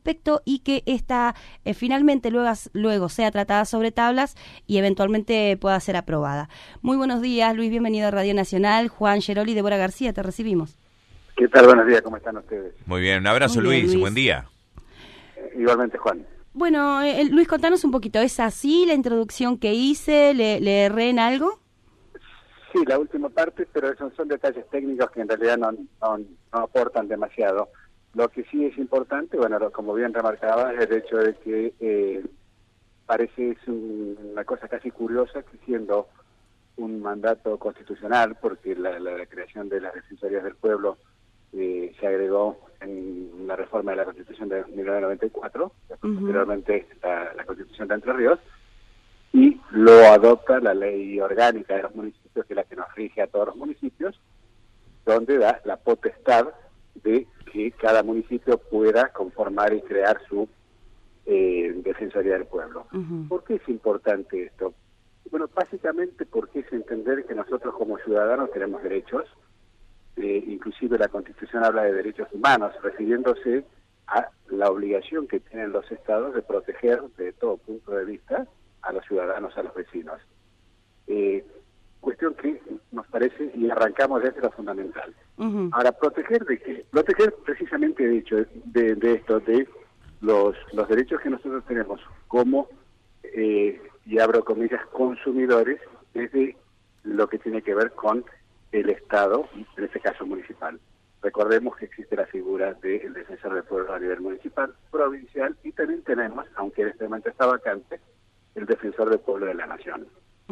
respecto y que esta finalmente luego sea tratada sobre tablas y eventualmente pueda ser aprobada. Muy buenos días, Luis, bienvenido a Radio Nacional. Juan Geroli y Débora García, te recibimos. ¿Qué tal? Buenos días, ¿cómo están ustedes? Muy bien, un abrazo. Muy bien, Luis, buen día. Igualmente, Juan. Bueno, Luis, contanos un poquito, ¿es así la introducción que hice? ¿Le erré en algo? Sí, la última parte, pero esos son detalles técnicos que en realidad no aportan demasiado. Lo que sí es importante, bueno, como bien remarcaba, es el hecho de que parece una cosa casi curiosa que siendo un mandato constitucional, porque la creación de las defensorías del pueblo se agregó en la reforma de la Constitución de 1994, posteriormente la Constitución de Entre Ríos, y lo adopta la ley orgánica de los municipios, que es la que nos rige a todos los municipios, donde da la potestad de que cada municipio pueda conformar y crear su defensoría del pueblo. ¿Por qué es importante esto? Bueno, básicamente porque es entender que nosotros como ciudadanos tenemos derechos, inclusive la Constitución habla de derechos humanos, refiriéndose a la obligación que tienen los estados de proteger de todo punto de vista a los ciudadanos, a los vecinos. Cuestión que nos parece, y arrancamos desde lo fundamental. Ahora, ¿proteger de qué? Proteger precisamente de esto, de los derechos que nosotros tenemos como, y abro comillas, consumidores, desde lo que tiene que ver con el Estado, en este caso municipal. Recordemos que existe la figura del defensor del pueblo a nivel municipal, provincial, y también tenemos, aunque en este momento está vacante, el defensor del pueblo de la nación.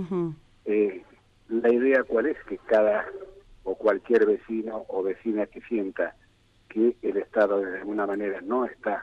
La idea cuál es, que cada o cualquier vecino o vecina que sienta que el Estado de alguna manera no está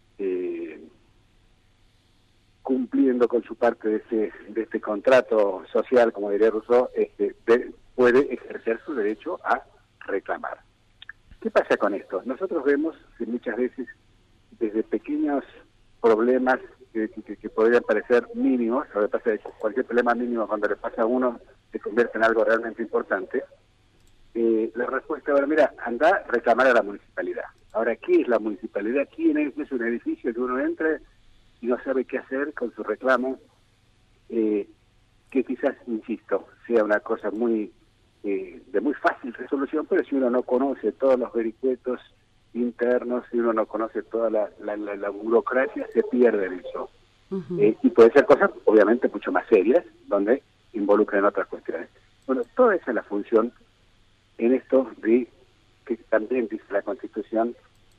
cumpliendo con su parte de este contrato social, como diría Rousseau, puede ejercer su derecho a reclamar. ¿Qué pasa con esto? Nosotros vemos que muchas veces, desde pequeños problemas que podrían parecer mínimos, o pasa de cualquier problema mínimo, cuando le pasa a uno, se convierte en algo realmente importante, la respuesta, bueno, mira, anda a reclamar a la municipalidad. Ahora, ¿qué es la municipalidad? ¿Quién es? Es un edificio que uno entra y no sabe qué hacer con su reclamo, que quizás, insisto, sea una cosa de muy fácil resolución, pero si uno no conoce todos los vericuetos internos, si uno no conoce toda la burocracia, se pierde en eso. Y puede ser cosas, obviamente, mucho más serias, donde involucran otras cuestiones. Bueno, toda esa es la función en esto de que también dice la Constitución,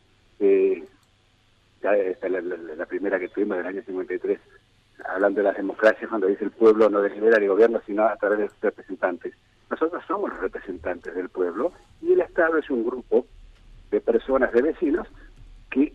ya esta la primera que tuvimos del año 53, hablando de las democracias, cuando dice el pueblo no delibera el gobierno, sino a través de sus representantes. Nosotros somos los representantes del pueblo, y el Estado es un grupo de personas, de vecinos, que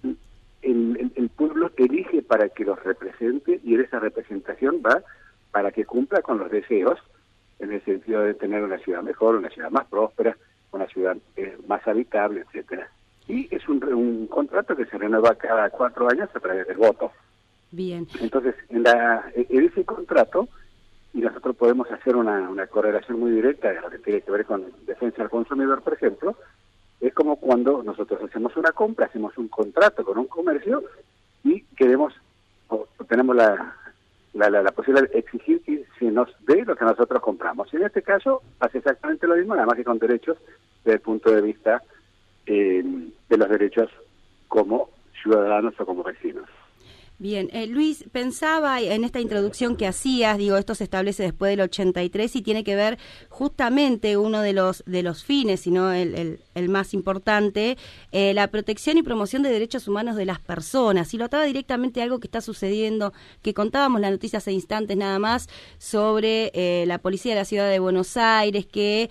el pueblo elige para que los represente, y en esa representación va para que cumpla con los deseos, en el sentido de tener una ciudad mejor, una ciudad más próspera, una ciudad más habitable, etcétera. Y es un contrato que se renueva cada 4 años a través del voto. Bien. Entonces, en ese contrato, y nosotros podemos hacer una correlación muy directa de lo que tiene que ver con defensa del consumidor, por ejemplo, es como cuando nosotros hacemos una compra, hacemos un contrato con un comercio y queremos, o tenemos la posibilidad de exigir que se nos dé lo que nosotros compramos. Y en este caso hace exactamente lo mismo, nada más que con derechos desde el punto de vista de los derechos como ciudadanos o como vecinos. Bien, Luis, pensaba en esta introducción que hacías, digo, esto se establece después del 83 y tiene que ver justamente uno de los fines, si no el más importante, la protección y promoción de derechos humanos de las personas. Y lo ataba directamente a algo que está sucediendo, que contábamos la noticia hace instantes nada más, sobre la policía de la ciudad de Buenos Aires que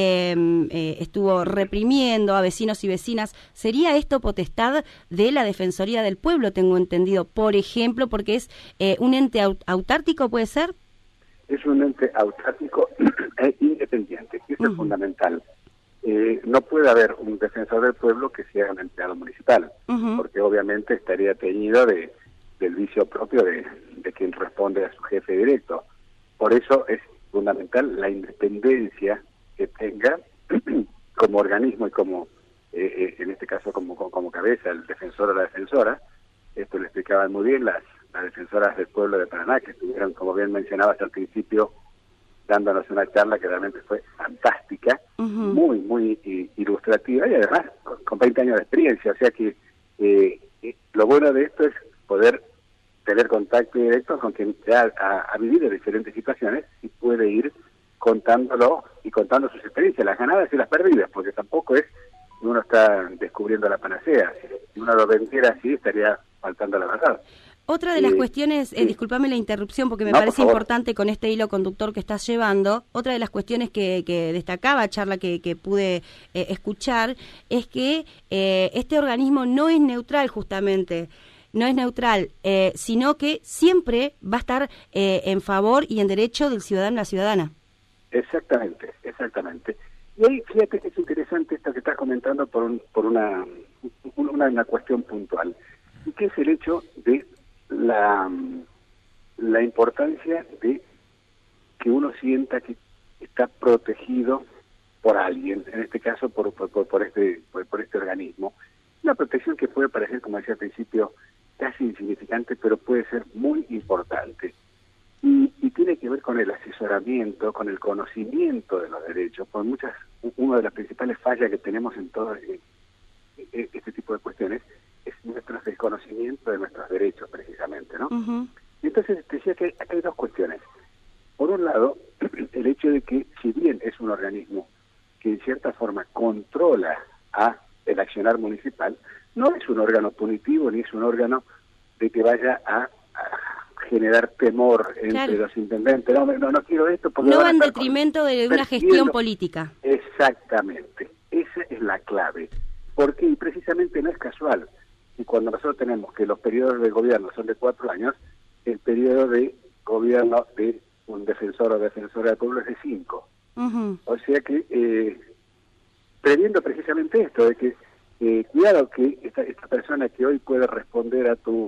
estuvo reprimiendo a vecinos y vecinas. ¿Sería esto potestad de la Defensoría del Pueblo, tengo entendido, por ejemplo, porque es un ente autártico, ¿puede ser? Es un ente autártico e independiente, eso es fundamental. No puede haber un defensor del pueblo que sea un empleado municipal, porque obviamente estaría teñido del vicio propio de quien responde a su jefe directo. Por eso es fundamental la independencia que tenga como organismo y como, en este caso como cabeza, el defensor o la defensora, explicaban muy bien las defensoras del pueblo de Paraná, que estuvieron, como bien mencionabas al principio, dándonos una charla que realmente fue fantástica, muy, muy ilustrativa, y además con 20 años de experiencia. O sea que lo bueno de esto es poder tener contacto directo con quien ya ha vivido diferentes situaciones y puede ir contándolo y contando sus experiencias, las ganadas y las perdidas, porque tampoco es que uno está descubriendo la panacea. Si uno lo vendiera así, estaría faltando la verdad. Otra de las cuestiones, discúlpame la interrupción porque me parece importante con este hilo conductor que estás llevando, otra de las cuestiones que destacaba charla que pude escuchar es que este organismo no es neutral justamente, no es neutral, sino que siempre va a estar en favor y en derecho del ciudadano o la ciudadana. Exactamente, exactamente. Y ahí fíjate que es interesante esto que estás comentando por una cuestión puntual, y que es el hecho de la importancia de que uno sienta que está protegido por alguien, en este caso por este organismo. Una protección que puede parecer, como decía al principio, casi insignificante, pero puede ser muy importante. Y tiene que ver con el asesoramiento, con el conocimiento de los derechos. Por una de las principales fallas que tenemos en todo este tipo de cuestiones es nuestro desconocimiento de nuestros derechos, precisamente, ¿no? Entonces, decía que acá hay dos cuestiones. Por un lado, el hecho de que, si bien es un organismo que en cierta forma controla el accionar municipal, no es un órgano punitivo, ni es un órgano de que vaya a generar temor entre los intendentes. No quiero esto porque no va en detrimento de una gestión política. Exactamente, esa es la clave. Porque precisamente no es casual. Y cuando nosotros tenemos que los periodos de gobierno son de 4 años, el periodo de gobierno de un defensor o defensora del pueblo es de 5. O sea que, previendo precisamente esto, de que cuidado que esta persona que hoy puede responder a tu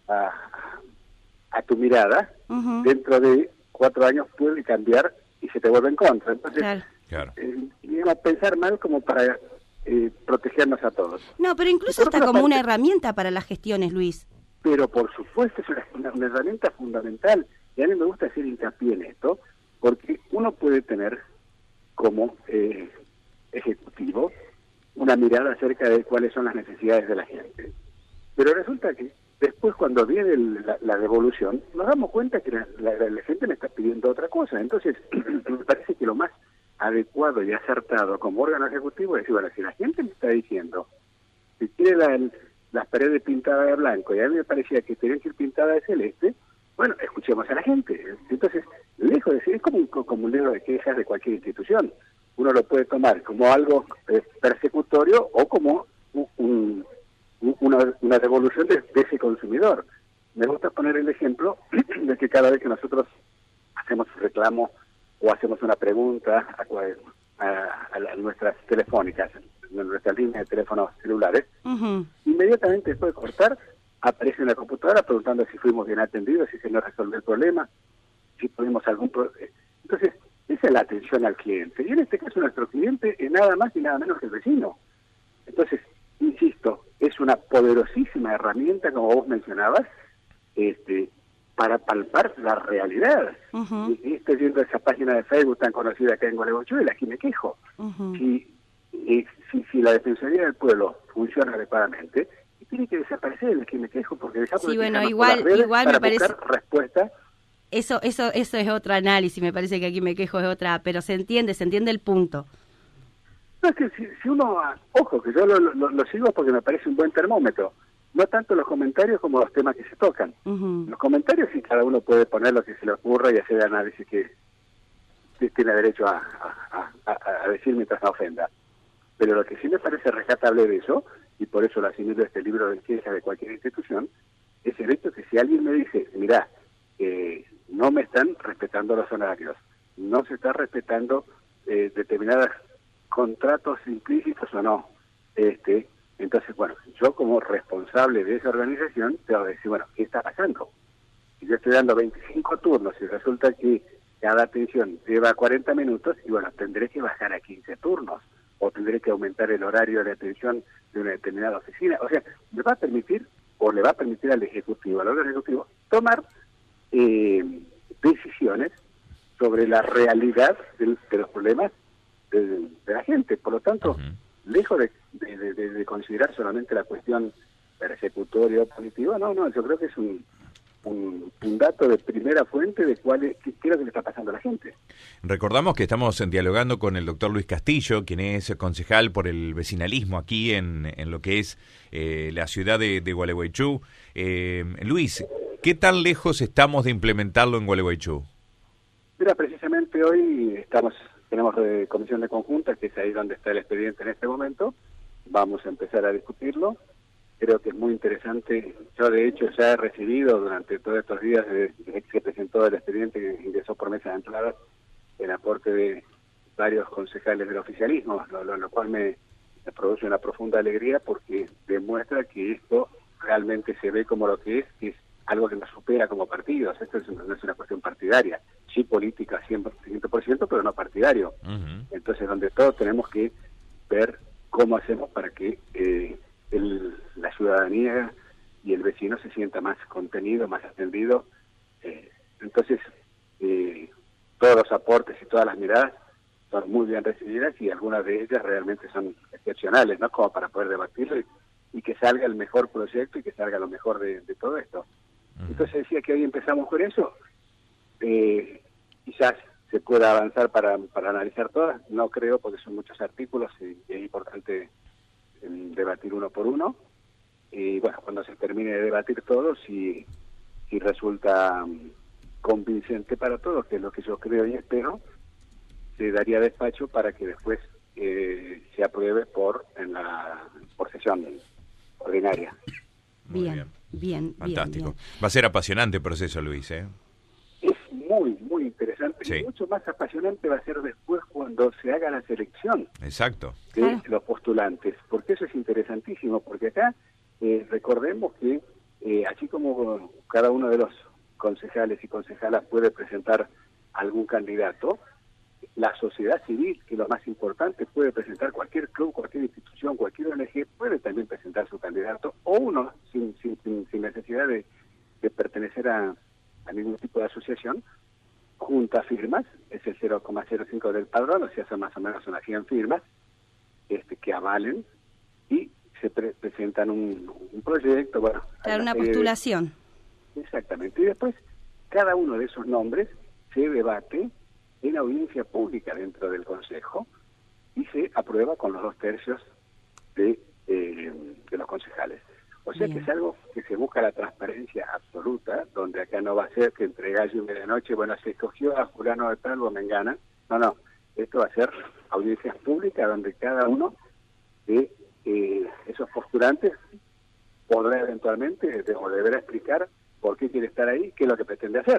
mirada, dentro de 4 años puede cambiar y se te vuelve en contra. Entonces, digamos, pensar mal como para protegernos a todos. No, pero incluso está como una herramienta para las gestiones, Luis. Pero por supuesto es una herramienta fundamental, y a mí me gusta hacer hincapié en esto, porque uno puede tener como ejecutivo una mirada acerca de cuáles son las necesidades de la gente. Pero resulta que después, cuando viene la devolución, nos damos cuenta que la gente me está pidiendo otra cosa. Entonces, me parece que lo más adecuado y acertado como órgano ejecutivo es decir, bueno, si la gente me está diciendo que quiere las paredes pintadas de blanco y a mí me parecía que tenían que ir pintadas de celeste, bueno, escuchemos a la gente. Entonces, lejos de ser, es como un libro de quejas de cualquier institución. Uno lo puede tomar como algo persecutorio o como una devolución de ese consumidor. Me gusta poner el ejemplo de que cada vez que nosotros hacemos un reclamo o hacemos una pregunta a nuestras telefónicas, a nuestras líneas de teléfonos celulares, inmediatamente después de cortar, aparece en la computadora preguntando si fuimos bien atendidos, si se nos resolvió el problema, si tuvimos algún problema. Entonces, esa es la atención al cliente. Y en este caso nuestro cliente es nada más y nada menos que el vecino. Entonces, insisto, es una poderosísima herramienta, como vos mencionabas, para palpar la realidad. Y estoy viendo esa página de Facebook tan conocida acá en Gualeguaychú, aquí me quejo. Si la Defensoría del Pueblo funciona adecuadamente, tiene que desaparecer el aquí me quejo, porque dejamos igual me parece respuesta. Eso es otro análisis, me parece que aquí me quejo es otra, pero se entiende el punto. No, es que si uno, ojo, que yo lo sigo porque me parece un buen termómetro, no tanto los comentarios como los temas que se tocan. Los comentarios sí, cada uno puede poner lo que se le ocurra y hacer el análisis que tiene derecho a decir mientras no ofenda. Pero lo que sí me parece rescatable de eso, y por eso lo asimilo a este libro de quejas de cualquier institución, es el hecho que si alguien me dice, mirá, no me están respetando los horarios, no se está respetando determinados contratos implícitos o no, entonces, bueno, yo como responsable de esa organización te voy a decir, bueno, ¿qué está pasando? Si yo estoy dando 25 turnos y resulta que cada atención lleva 40 minutos, y bueno, tendré que bajar a 15 turnos, o tendré que aumentar el horario de atención de una determinada oficina. O sea, me va a permitir o le va a permitir al Ejecutivo, al órgano Ejecutivo, tomar decisiones sobre la realidad de los problemas de la gente. Por lo tanto, lejos de considerar solamente la cuestión persecutoria o punitiva, no, yo creo que es un dato de primera fuente de qué es lo que le está pasando a la gente. Recordamos que estamos dialogando con el doctor Luis Castillo, quien es concejal por el vecinalismo aquí en lo que es la ciudad de Gualeguaychú. Luis, ¿qué tan lejos estamos de implementarlo en Gualeguaychú? Mira, precisamente hoy tenemos comisión de conjunta, que es ahí donde está el expediente en este momento. Vamos a empezar a discutirlo. Creo que es muy interesante. Yo, de hecho, ya he recibido durante todos estos días, desde que se presentó el expediente que ingresó por mesa de entrada, el aporte de varios concejales del oficialismo, lo cual me produce una profunda alegría porque demuestra que esto realmente se ve como lo que es algo que nos supera como partidos. Esto no es una cuestión partidaria, sí política 100%, pero no partidario. Entonces, donde todos tenemos que ver cómo hacemos para que la ciudadanía y el vecino se sienta más contenido, más atendido. Entonces, todos los aportes y todas las miradas son muy bien recibidas y algunas de ellas realmente son excepcionales, ¿no? Como para poder debatirlo y que salga el mejor proyecto y que salga lo mejor de todo esto. Entonces decía que hoy empezamos con eso. Quizás se pueda avanzar para analizar todas, no creo, porque son muchos artículos y es importante debatir uno por uno. Y bueno, cuando se termine de debatir todo, si resulta convincente para todos, que es lo que yo creo y espero, se daría despacho para que después se apruebe por sesión ordinaria. Bien. Fantástico. Va a ser apasionante el proceso, Luis, ¿eh? Es muy interesante. Sí. Y mucho más apasionante va a ser después cuando se haga la selección. Exacto. De los postulantes, porque eso es interesantísimo, porque acá recordemos que así como cada uno de los concejales y concejalas puede presentar algún candidato, la sociedad civil, que es lo más importante, puede presentar cualquier club, cualquier institución, cualquier ONG, puede también presentar su candidato, o uno sin necesidad de pertenecer a ningún tipo de asociación, junta firmas, es el 0,05 del padrón, o sea, son más o menos unas 100 firmas que avalen y se presentan un proyecto, bueno... Claro, una postulación. Exactamente, y después cada uno de esos nombres se debate en audiencia pública dentro del Consejo y se aprueba con los 2/3 de los concejales. O sea que es algo que se busca la transparencia absoluta, donde acá no va a ser que entre gallo y medianoche, bueno, se escogió a fulano de tal o mengana. No, esto va a ser audiencias públicas donde cada uno de esos postulantes podrá eventualmente o deberá explicar por qué quiere estar ahí, qué es lo que pretende hacer.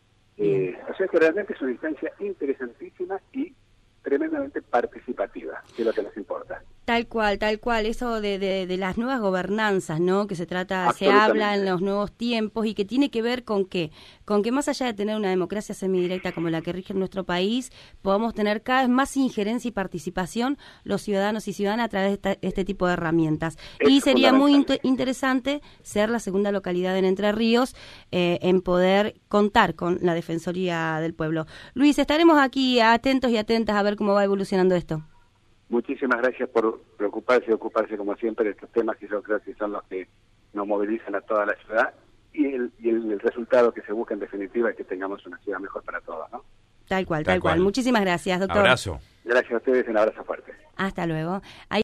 O sea que realmente es una instancia interesantísima y tremendamente participativa, que es lo que nos importa. Tal cual, eso de las nuevas gobernanzas, ¿no? Que se habla en los nuevos tiempos y que tiene que ver con que más allá de tener una democracia semidirecta como la que rige en nuestro país, podamos tener cada vez más injerencia y participación los ciudadanos y ciudadanas a través de este tipo de herramientas. Y sería muy interesante ser la segunda localidad en Entre Ríos en poder contar con la Defensoría del Pueblo. Luis, estaremos aquí atentos y atentas a ver cómo va evolucionando esto. Muchísimas gracias por preocuparse y ocuparse como siempre de estos temas que yo creo que son los que nos movilizan a toda la ciudad y el resultado que se busca en definitiva es que tengamos una ciudad mejor para todos, ¿no? Tal cual. Muchísimas gracias, doctor. Abrazo. Gracias a ustedes, un abrazo fuerte. Hasta luego.